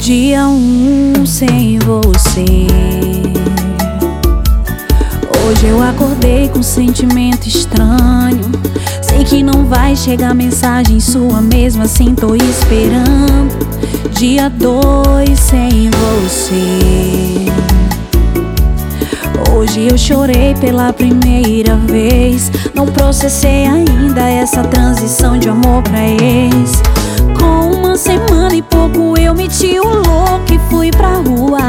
Dia 1 sem você. Hoje eu acordei com um sentimento estranho. Sei que não vai chegar mensagem sua, mesmo assim tô esperando. Dia 2 sem você. Hoje eu chorei pela primeira vez. Não processei ainda essa transição de amor pra ex. Com uma semana e pouco eu meti o louco e fui pra rua.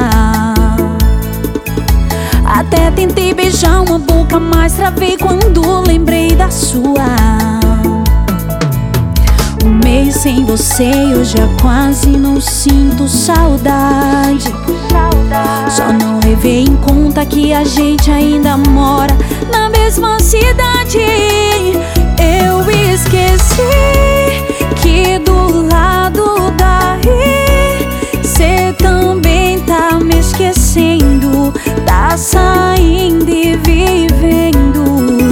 Até tentei beijar uma boca, mas travei quando lembrei da sua. Um mês sem você eu já quase não sinto saudade. Só não levei em conta que a gente ainda mora na mesma cidade. Eu esqueci que do lado daí cê também tá me esquecendo. Tá saindo e vivendo.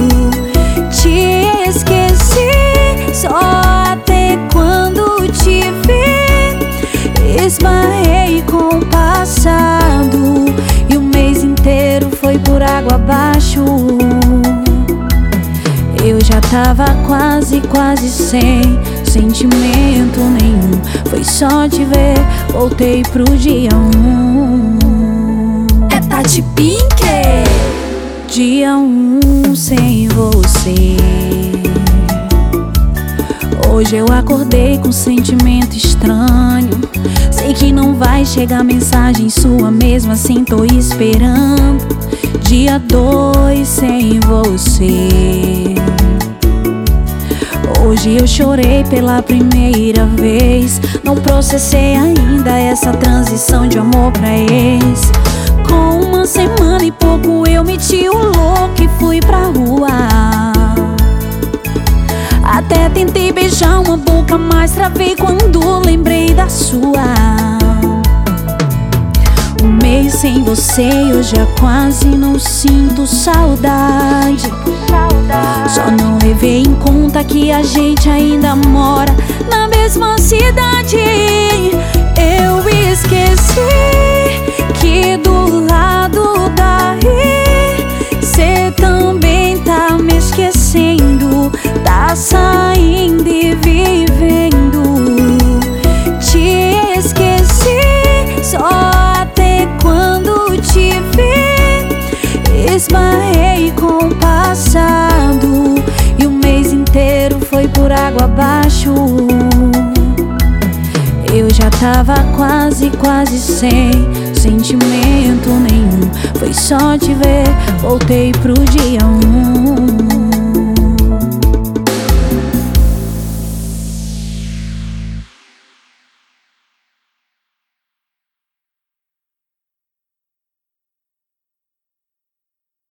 Te esqueci só até quando te vi. Esbarrei com o passado e o mês inteiro foi por água abaixo. Eu já tava quase sem sentimento nenhum. Foi só te ver, voltei pro dia 1. É Tati Pink. Dia 1 sem você. Hoje eu acordei com um sentimento estranho. Sei que não vai chegar mensagem sua, mesmo assim tô esperando. Dia 2 sem você. Hoje eu chorei pela primeira vez. Não processei ainda essa transição de amor pra ex. Com uma semana e pouco eu meti o louco e fui pra rua. Até tentei beijar uma boca, mas travei quando lembrei da sua. Um mês sem você eu já quase não sinto saudade. Só não levei em conta que a gente ainda mora na mesma cidade. Eu esqueci que do lado daí cê também tá me esquecendo. Tá saindo e vivendo. Te esqueci só até quando te vi. Esbarrei com o passado e o mês inteiro foi por água abaixo. Eu já tava quase sem sentimento nenhum. Foi só te ver, voltei pro dia 1.